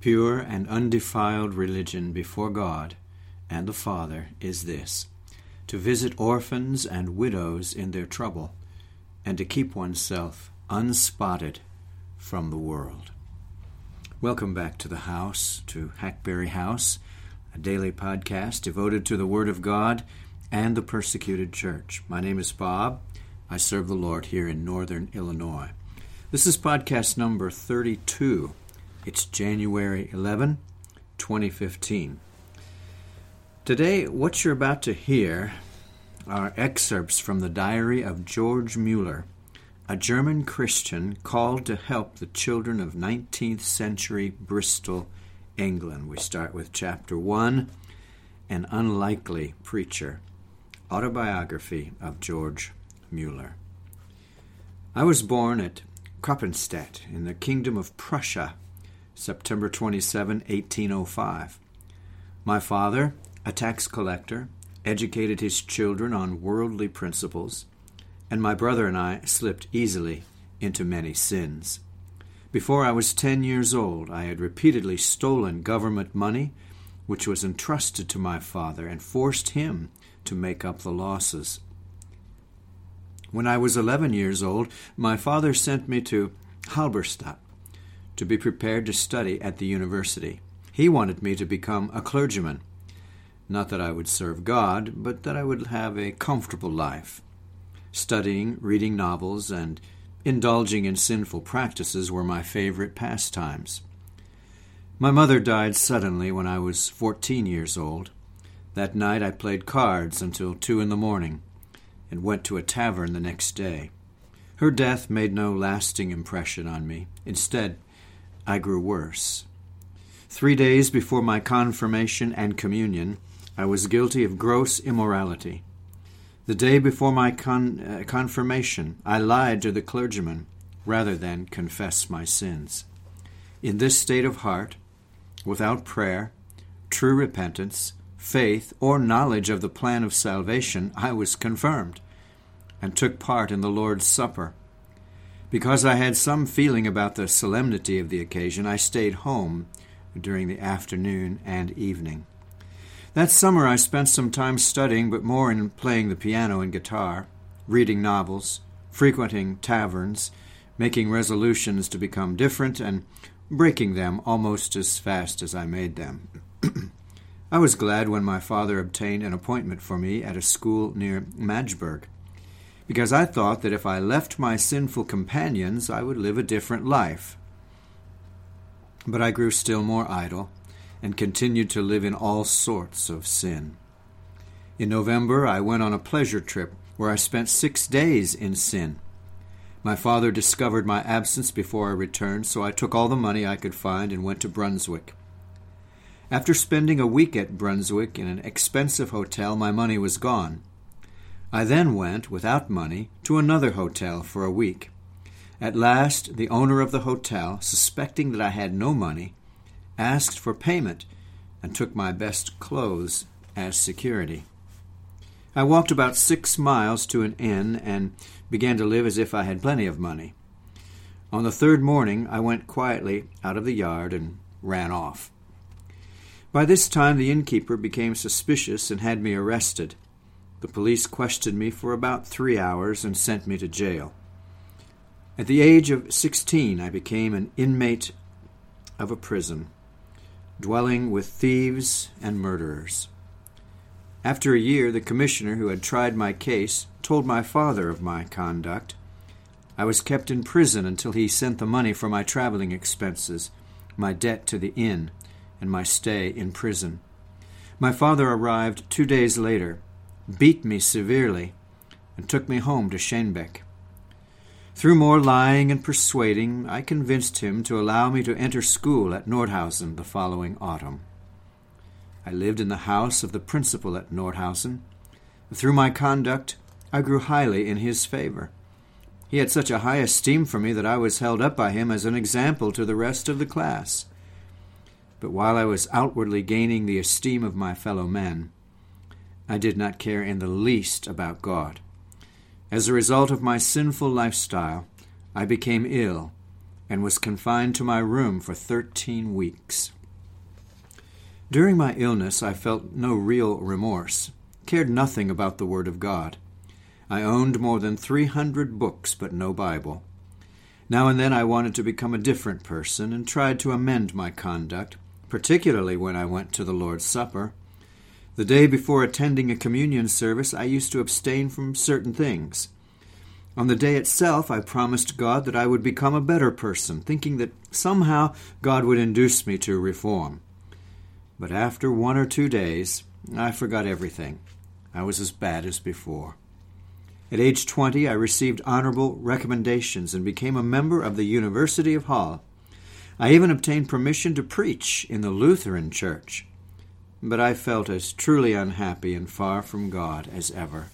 pure and undefiled religion before God and the Father is this: to visit orphans and widows in their trouble, and to keep oneself unspotted from the world. Welcome back to the house, to Hackberry House, a daily podcast devoted to the Word of God and the persecuted church. My name is Bob. I serve the Lord here in northern Illinois. This is podcast number 32. It's January 11, 2015. Today, what you're about to hear are excerpts from the diary of George Mueller, a German Christian called to help the children of 19th century Bristol, England. We start with Chapter 1, An Unlikely Preacher, Autobiography of George Mueller. I was born at Kroppenstedt in the Kingdom of Prussia, September 27, 1805. My father, a tax collector, educated his children on worldly principles, and my brother and I slipped easily into many sins. Before I was 10 years old, I had repeatedly stolen government money, which was entrusted to my father, and forced him to make up the losses. When I was 11 years old, my father sent me to Halberstadt to be prepared to study at the university. He wanted me to become a clergyman. Not that I would serve God, but that I would have a comfortable life. Studying, reading novels, and indulging in sinful practices were my favorite pastimes. My mother died suddenly when I was 14 years old. That night I played cards until 2 a.m. and went to a tavern the next day. Her death made no lasting impression on me. Instead, I grew worse. 3 days before my confirmation and communion, I was guilty of gross immorality. The day before my confirmation, I lied to the clergyman rather than confess my sins. In this state of heart, without prayer, true repentance, faith, or knowledge of the plan of salvation, I was confirmed and took part in the Lord's Supper. Because I had some feeling about the solemnity of the occasion, I stayed home during the afternoon and evening. That summer I spent some time studying, but more in playing the piano and guitar, reading novels, frequenting taverns, making resolutions to become different, and breaking them almost as fast as I made them. I was glad when my father obtained an appointment for me at a school near Magdeburg, because I thought that if I left my sinful companions, I would live a different life. But I grew still more idle and continued to live in all sorts of sin. In November, I went on a pleasure trip where I spent 6 days in sin. My father discovered my absence before I returned, so I took all the money I could find and went to Brunswick. After spending a week at Brunswick in an expensive hotel, my money was gone. I then went, without money, to another hotel for a week. At last, the owner of the hotel, suspecting that I had no money, asked for payment and took my best clothes as security. I walked about 6 miles to an inn and began to live as if I had plenty of money. On the third morning, I went quietly out of the yard and ran off. By this time, the innkeeper became suspicious and had me arrested. The police questioned me for about 3 hours and sent me to jail. At the age of 16, I became an inmate of a prison, dwelling with thieves and murderers. After a year, the commissioner who had tried my case told my father of my conduct. I was kept in prison until he sent the money for my traveling expenses, my debt to the inn, and my stay in prison. My father arrived 2 days later, beat me severely, and took me home to Schenbeck. Through more lying and persuading, I convinced him to allow me to enter school at Nordhausen the following autumn. I lived in the house of the principal at Nordhausen. Through my conduct, I grew highly in his favor. He had such a high esteem for me that I was held up by him as an example to the rest of the class. But while I was outwardly gaining the esteem of my fellow men, I did not care in the least about God. As a result of my sinful lifestyle, I became ill and was confined to my room for 13 weeks. During my illness, I felt no real remorse, cared nothing about the Word of God. I owned more than 300 books, but no Bible. Now and then I wanted to become a different person and tried to amend my conduct, particularly when I went to the Lord's Supper. The day before attending a communion service, I used to abstain from certain things. On the day itself, I promised God that I would become a better person, thinking that somehow God would induce me to reform. But after 1 or 2 days, I forgot everything. I was as bad as before. At age 20, I received honorable recommendations and became a member of the University of Hull. I even obtained permission to preach in the Lutheran Church. But I felt as truly unhappy and far from God as ever.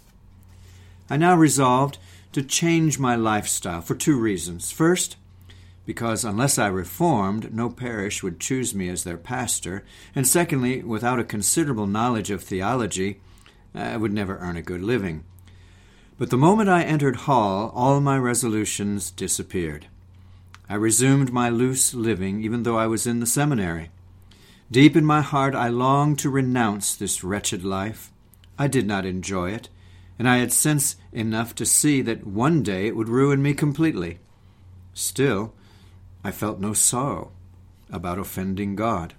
I now resolved to change my lifestyle for 2 reasons. First, because unless I reformed, no parish would choose me as their pastor, and secondly, without a considerable knowledge of theology, I would never earn a good living. But the moment I entered Hull, all my resolutions disappeared. I resumed my loose living, even though I was in the seminary. Deep in my heart, I longed to renounce this wretched life. I did not enjoy it, and I had sense enough to see that one day it would ruin me completely. Still, I felt no sorrow about offending God.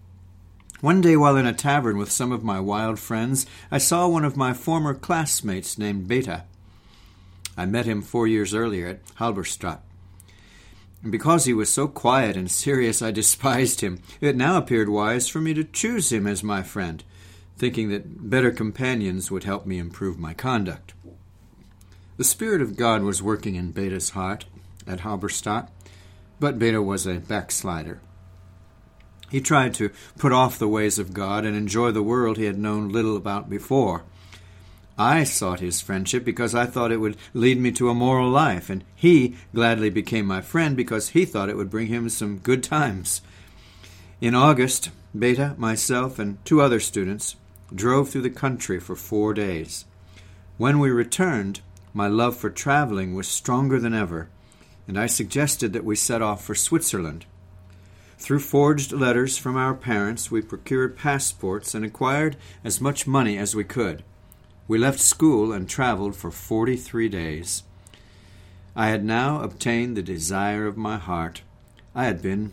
One day while in a tavern with some of my wild friends, I saw one of my former classmates named Beta. I met him 4 years earlier at Halberstadt. And because he was so quiet and serious, I despised him. It now appeared wise for me to choose him as my friend, thinking that better companions would help me improve my conduct. The Spirit of God was working in Beta's heart at Halberstadt, but Beta was a backslider. He tried to put off the ways of God and enjoy the world he had known little about before. I sought his friendship because I thought it would lead me to a moral life, and he gladly became my friend because he thought it would bring him some good times. In August, Beta, myself, and 2 other students drove through the country for 4 days. When we returned, my love for traveling was stronger than ever, and I suggested that we set off for Switzerland. Through forged letters from our parents, we procured passports and acquired as much money as we could. We left school and traveled for 43 days. I had now obtained the desire of my heart. I had been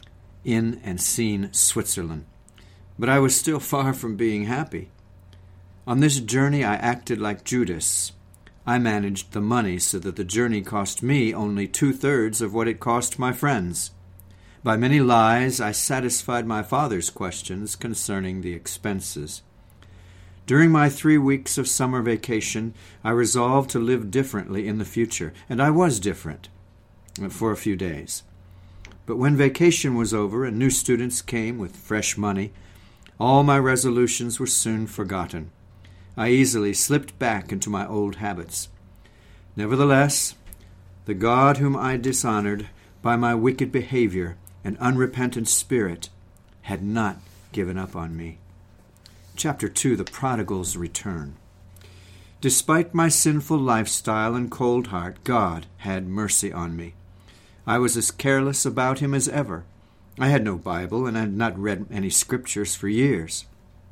in and seen Switzerland, but I was still far from being happy. On this journey I acted like Judas. I managed the money so that the journey cost me only 2/3 of what it cost my friends. By many lies I satisfied my father's questions concerning the expenses. During my 3 weeks of summer vacation, I resolved to live differently in the future, and I was different for a few days. But when vacation was over and new students came with fresh money, all my resolutions were soon forgotten. I easily slipped back into my old habits. Nevertheless, the God whom I dishonored by my wicked behavior and unrepentant spirit had not given up on me. Chapter 2, The Prodigal's Return. Despite my sinful lifestyle and cold heart, God had mercy on me. I was as careless about him as ever. I had no Bible and had not read any scriptures for years.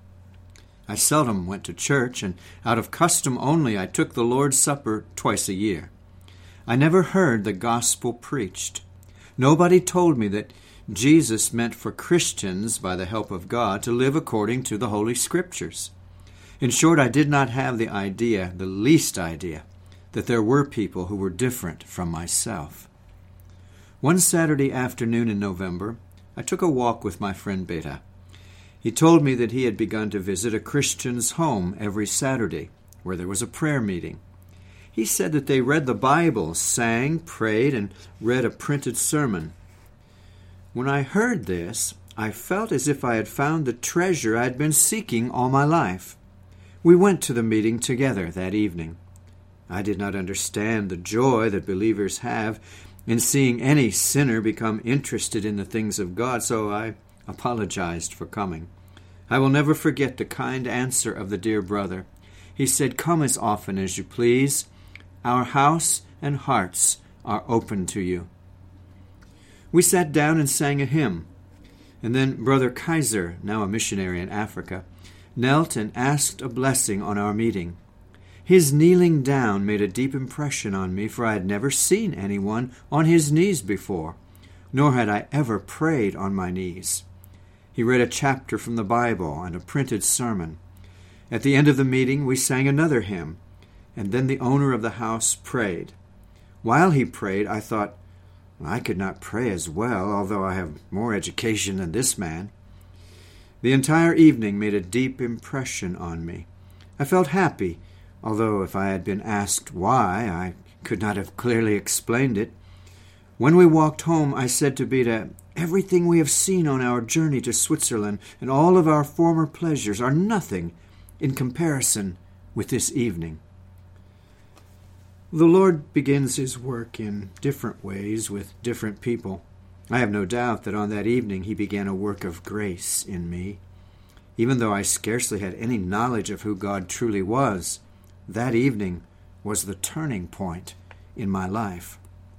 I seldom went to church, and out of custom only I took the Lord's Supper twice a year. I never heard the gospel preached. Nobody told me that Jesus meant for Christians, by the help of God, to live according to the Holy Scriptures. In short, I did not have the least idea, that there were people who were different from myself. One Saturday afternoon in November, I took a walk with my friend Beta. He told me that he had begun to visit a Christian's home every Saturday, where there was a prayer meeting. He said that they read the Bible, sang, prayed, and read a printed sermon. When I heard this, I felt as if I had found the treasure I had been seeking all my life. We went to the meeting together that evening. I did not understand the joy that believers have in seeing any sinner become interested in the things of God, so I apologized for coming. I will never forget the kind answer of the dear brother. He said, "Come as often as you please. Our house and hearts are open to you." We sat down and sang a hymn. And then Brother Kaiser, now a missionary in Africa, knelt and asked a blessing on our meeting. His kneeling down made a deep impression on me, for I had never seen anyone on his knees before, nor had I ever prayed on my knees. He read a chapter from the Bible and a printed sermon. At the end of the meeting, we sang another hymn, and then the owner of the house prayed. While he prayed, I thought, I could not pray as well, although I have more education than this man. The entire evening made a deep impression on me. I felt happy, although if I had been asked why, I could not have clearly explained it. When we walked home, I said to Beda, everything we have seen on our journey to Switzerland and all of our former pleasures are nothing in comparison with this evening. The Lord begins his work in different ways with different people. I have no doubt that on that evening he began a work of grace in me. Even though I scarcely had any knowledge of who God truly was, that evening was the turning point in my life.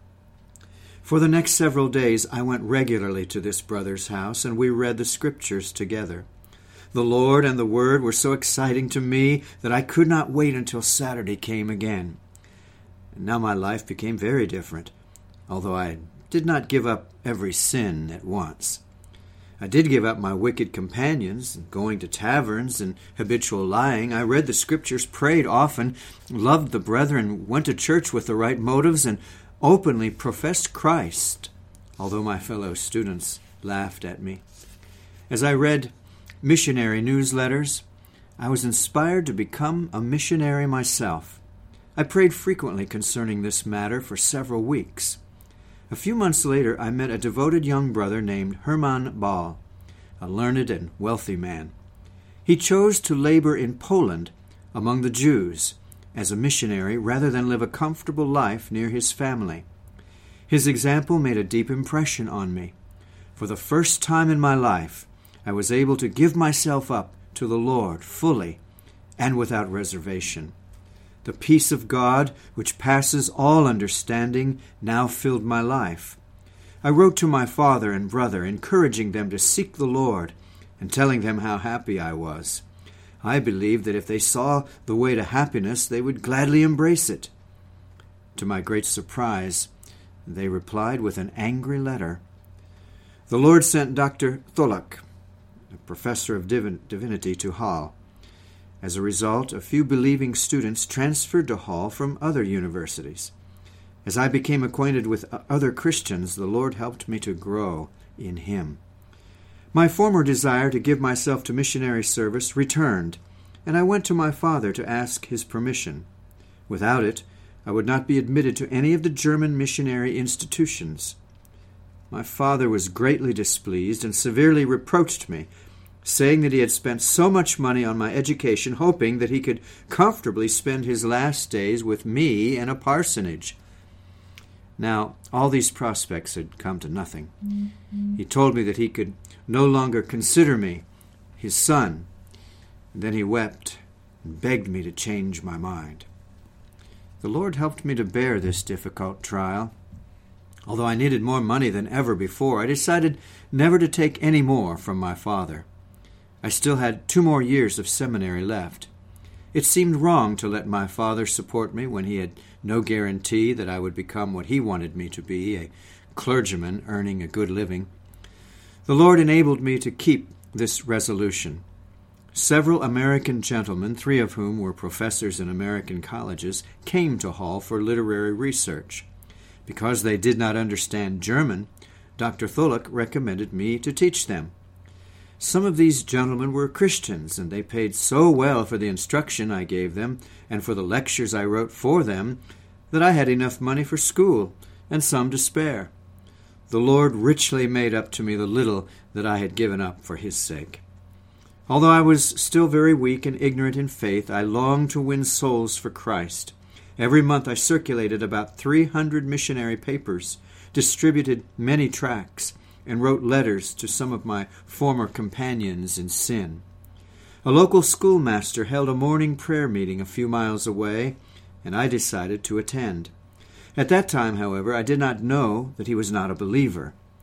For the next several days I went regularly to this brother's house, and we read the Scriptures together. The Lord and the Word were so exciting to me that I could not wait until Saturday came again. And now my life became very different, although I did not give up every sin at once. I did give up my wicked companions, going to taverns and habitual lying. I read the Scriptures, prayed often, loved the brethren, went to church with the right motives, and openly professed Christ, although my fellow students laughed at me. As I read missionary newsletters, I was inspired to become a missionary myself. I prayed frequently concerning this matter for several weeks. A few months later, I met a devoted young brother named Hermann Ball, a learned and wealthy man. He chose to labor in Poland among the Jews as a missionary rather than live a comfortable life near his family. His example made a deep impression on me. For the first time in my life, I was able to give myself up to the Lord fully and without reservation. The peace of God, which passes all understanding, now filled my life. I wrote to my father and brother, encouraging them to seek the Lord and telling them how happy I was. I believed that if they saw the way to happiness, they would gladly embrace it. To my great surprise, they replied with an angry letter. The Lord sent Dr. Tholak, a professor of divinity, to Hall. As a result, a few believing students transferred to Hall from other universities. As I became acquainted with other Christians, the Lord helped me to grow in Him. My former desire to give myself to missionary service returned, and I went to my father to ask his permission. Without it, I would not be admitted to any of the German missionary institutions. My father was greatly displeased and severely reproached me, saying that he had spent so much money on my education, hoping that he could comfortably spend his last days with me in a parsonage. Now, all these prospects had come to nothing. He told me that he could no longer consider me his son. And then he wept and begged me to change my mind. The Lord helped me to bear this difficult trial. Although I needed more money than ever before, I decided never to take any more from my father. I still had 2 more years of seminary left. It seemed wrong to let my father support me when he had no guarantee that I would become what he wanted me to be, a clergyman earning a good living. The Lord enabled me to keep this resolution. Several American gentlemen, 3 of whom were professors in American colleges, came to Hall for literary research. Because they did not understand German, Dr. Tholak recommended me to teach them. Some of these gentlemen were Christians, and they paid so well for the instruction I gave them and for the lectures I wrote for them that I had enough money for school and some to spare. The Lord richly made up to me the little that I had given up for His sake. Although I was still very weak and ignorant in faith, I longed to win souls for Christ. Every month I circulated about 300 missionary papers, distributed many tracts, and wrote letters to some of my former companions in sin. A local schoolmaster held a morning prayer meeting a few miles away, and I decided to attend. At that time, however, I did not know that he was not a believer.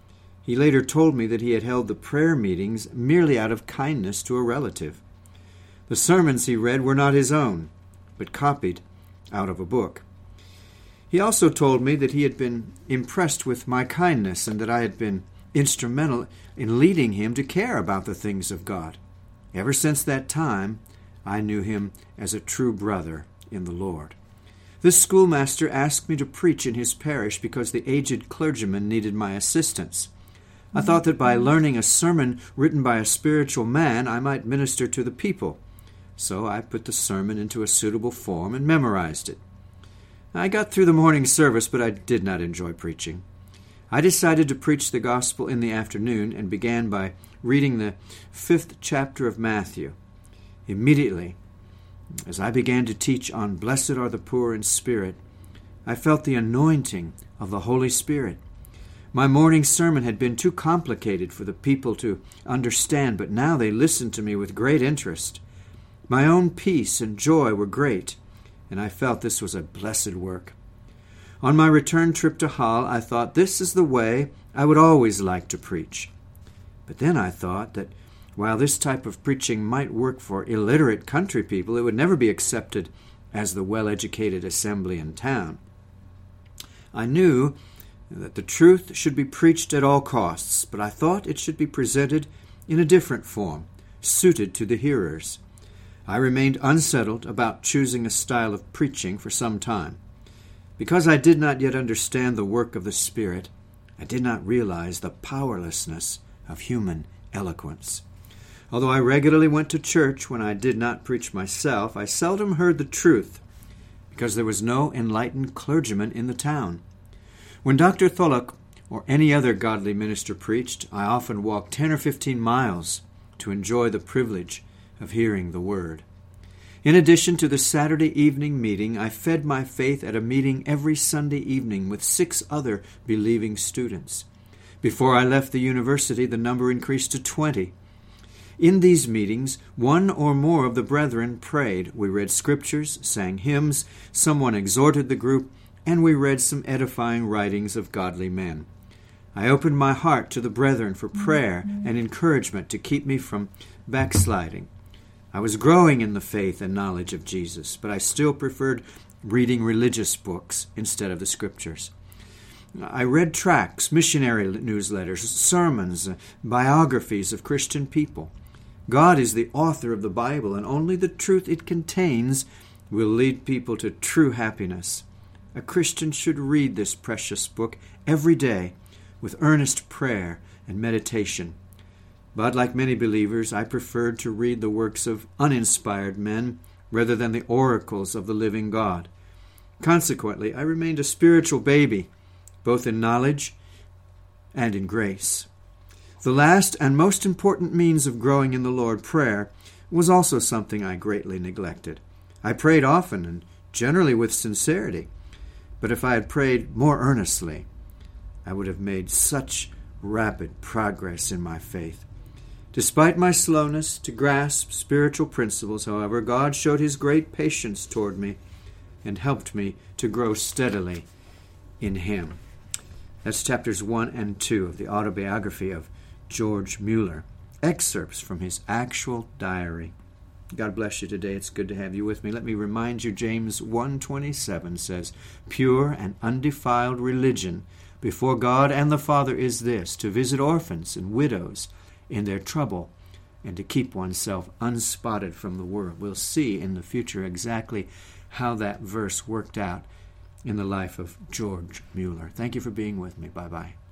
He later told me that he had held the prayer meetings merely out of kindness to a relative. The sermons he read were not his own, but copied out of a book. He also told me that he had been impressed with my kindness and that I had been instrumental in leading him to care about the things of God. Ever since that time, I knew him as a true brother in the Lord. This schoolmaster asked me to preach in his parish because the aged clergyman needed my assistance. I thought that by learning a sermon written by a spiritual man, I might minister to the people. So I put the sermon into a suitable form and memorized it. I got through the morning service, but I did not enjoy preaching. I decided to preach the gospel in the afternoon and began by reading the 5th chapter of Matthew. Immediately, as I began to teach on Blessed are the poor in spirit, I felt the anointing of the Holy Spirit. My morning sermon had been too complicated for the people to understand, but now they listened to me with great interest. My own peace and joy were great, and I felt this was a blessed work. On my return trip to Hull, I thought this is the way I would always like to preach. But then I thought that while this type of preaching might work for illiterate country people, it would never be accepted as the well-educated assembly in town. I knew that the truth should be preached at all costs, but I thought it should be presented in a different form, suited to the hearers. I remained unsettled about choosing a style of preaching for some time. Because I did not yet understand the work of the Spirit, I did not realize the powerlessness of human eloquence. Although I regularly went to church when I did not preach myself, I seldom heard the truth, because there was no enlightened clergyman in the town. When Dr. Tholuck or any other godly minister preached, I often walked 10 or 15 miles to enjoy the privilege of hearing the word. In addition to the Saturday evening meeting, I fed my faith at a meeting every Sunday evening with 6 other believing students. Before I left the university, the number increased to 20. In these meetings, one or more of the brethren prayed. We read scriptures, sang hymns, someone exhorted the group, and we read some edifying writings of godly men. I opened my heart to the brethren for prayer and encouragement to keep me from backsliding. I was growing in the faith and knowledge of Jesus, but I still preferred reading religious books instead of the scriptures. I read tracts, missionary newsletters, sermons, biographies of Christian people. God is the author of the Bible, and only the truth it contains will lead people to true happiness. A Christian should read this precious book every day with earnest prayer and meditation. But like many believers, I preferred to read the works of uninspired men rather than the oracles of the living God. Consequently, I remained a spiritual baby, both in knowledge and in grace. The last and most important means of growing in the Lord, prayer, was also something I greatly neglected. I prayed often and generally with sincerity, but if I had prayed more earnestly, I would have made such rapid progress in my faith. Despite my slowness to grasp spiritual principles, however, God showed his great patience toward me and helped me to grow steadily in him. That's chapters 1 and 2 of the autobiography of George Mueller. Excerpts from his actual diary. God bless you today. It's good to have you with me. Let me remind you, James 1:27 says, "Pure and undefiled religion before God and the Father is this, to visit orphans and widows in their trouble, and to keep oneself unspotted from the world." We'll see in the future exactly how that verse worked out in the life of George Mueller. Thank you for being with me. Bye-bye.